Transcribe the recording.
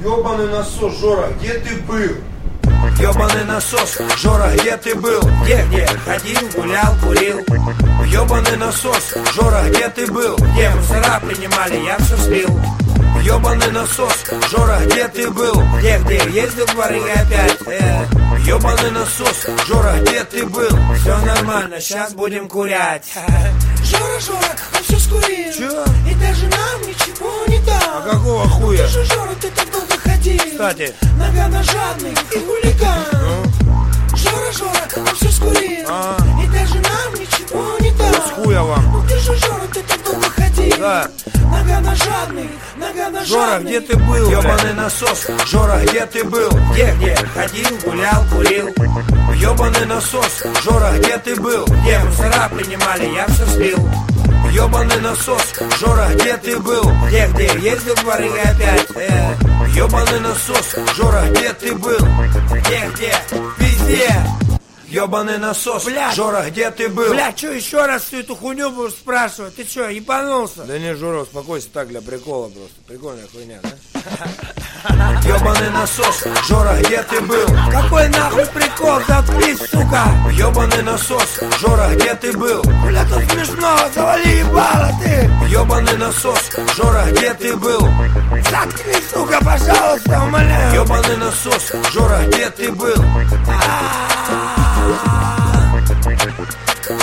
Ёбаный насос, Жора, где ты был? Ёбаный насос, Жора, где ты был? Где ходил, гулял, курил. Ёбаный насос, Жора, где ты был? Где мусора принимали, я все слил. Ёбаный насос, Жора, где ты был? Где ездил в дворы опять? Ёбаный насос, Жора, где ты был? Все нормально, сейчас будем курять. Жора, он все скурил. Чё? И даже нам ничего не дал. А какого хуя? Ты же, Жора, ты так долго ходил. Кстати. Нагано жадный и хулиган. Жора, он все скурил. И даже нам ничего не дал. С хуя вам. Ну ты же, Жора, ты так долго ходил. Да. Нагано жадный. Жора, где ты был? Ёбаный насос, Жора, где ты был? Где ходил, гулял, курил. Ёбаный насос, Жора, где ты был? Где мусора принимали, я все слил. Ёбаный насос, Жора, где ты был? Где ездил в дворы опять? Ёбаный насос, Жора, где ты был? Где, везде. Ёбаный насос, блядь. Жора, где ты был? Бля, что еще раз всю эту хуйню будешь спрашивать? Ты что, ебанулся? Да не, Жора, успокойся, так для прикола просто. Прикольная хуйня, да? Ёбаный насос, Жора, где ты был? Какой нахуй прикол? Заткнись, сука! Ёбаный насос, Жора, где ты был? Бля, тут смешно, завали ебало ты! Ёбаный насос, Жора, где ты был? Заткнись, сука, пожалуйста, умоляю! Ёбаный насос, Жора, где ты был?